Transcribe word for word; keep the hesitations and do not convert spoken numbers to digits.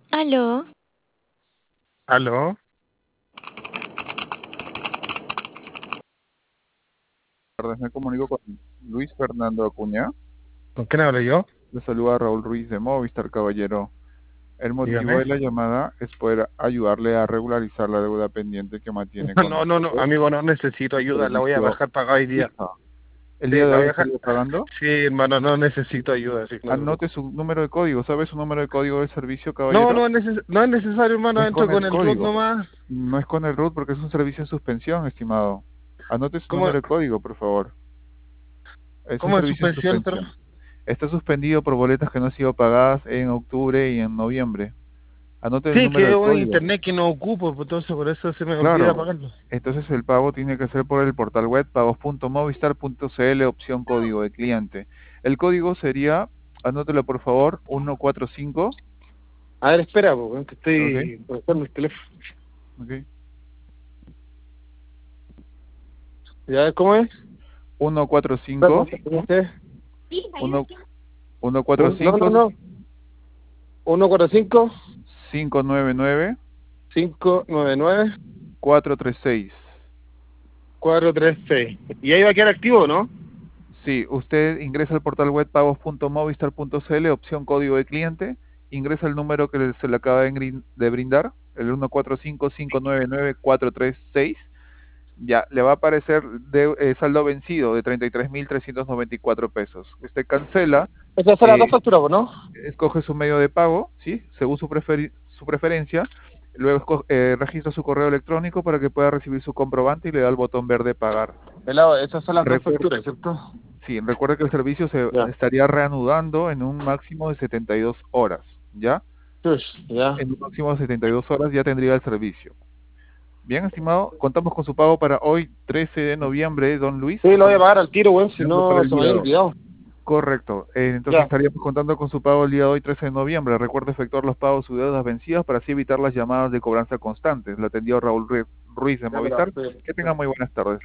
Aló, Aló, Tardes, me comunico con Luis Fernando Acuña. ¿con quién hablo yo? Le saluda Raúl Ruiz de Movistar, caballero. El motivo Dígame. de la llamada es poder ayudarle a regularizar la deuda pendiente que mantiene con No, no, no, nosotros amigo, no necesito el ayuda, la voy a servicio bajar pagada hoy día. FIFA. ¿El Sí, día de la hoy voy a bajar. estaría pagando? Sí, hermano, no necesito ayuda, sí, no te Anote preocupes. su número de código. ¿Sabe su número de código del servicio, No, caballero? no es, neces- no es necesario, hermano, Es entro con el con el root código. nomás. No es con el root porque es un servicio en suspensión, estimado. Anote su ¿Cómo, número de código, por favor. Es un cómo en servicio en suspensión, pero? suspensión. Está suspendido por boletas que no han sido pagadas en octubre y en noviembre. Anote el Sí, número que es del un código. internet que no ocupo, pues entonces por eso se me olvida Claro, pagarlo. entonces el pago tiene que ser por el portal web pagos punto movistar punto cl, opción código de cliente. El código sería, anótelo por favor, ciento cuarenta y cinco. A ver, espera, pues, que Ok, estoy conectando el teléfono. ok. ¿Ya cómo es? ciento cuarenta y Espera, cinco, ¿cómo es? uno- ciento cuarenta y Un- No, no, cinco, no. Uno cuatro cinco cinco nueve nueve, cinco nueve nueve cuatro tres seis. cuatro tres seis. Y ahí va a quedar activo, ¿no? Sí, usted ingresa al portal web pagos punto movistar punto cl, opción código de cliente, ingresa el número que le- se le acaba de grin- de brindar, el ciento cuarenta y cinco, cinco nueve nueve, cuatro tres seis. Ya, le va a aparecer de, eh, saldo vencido de treinta y tres mil trescientos noventa y cuatro pesos. Usted cancela, Esas son las dos eh, facturas, ¿no? escoge su medio de pago, ¿sí? Según su, preferi- su preferencia, luego esco- eh, registra su correo electrónico para que pueda recibir su comprobante y le da el botón verde pagar. Pelado, esas son las dos Recuer- facturas, ¿cierto? sí, recuerde que el servicio se Ya. estaría reanudando en un máximo de setenta y dos horas, ¿ya? Pues, ya. En un máximo de setenta y dos horas ya tendría el servicio. Bien, estimado, contamos con su pago para hoy, trece de noviembre, don Luis. Sí, lo voy a Estamos pagar al tiro, güey, si quedando para no el se me día de había hoy. olvidado. Correcto. Eh, entonces Ya. estaríamos contando con su pago el día de hoy, trece de noviembre. Recuerde efectuar los pagos de sus deudas vencidas para así evitar las llamadas de cobranza constantes. Lo atendió Raúl Ru- Ruiz de Ya, pero, Movistar. sí. Que tenga muy buenas tardes.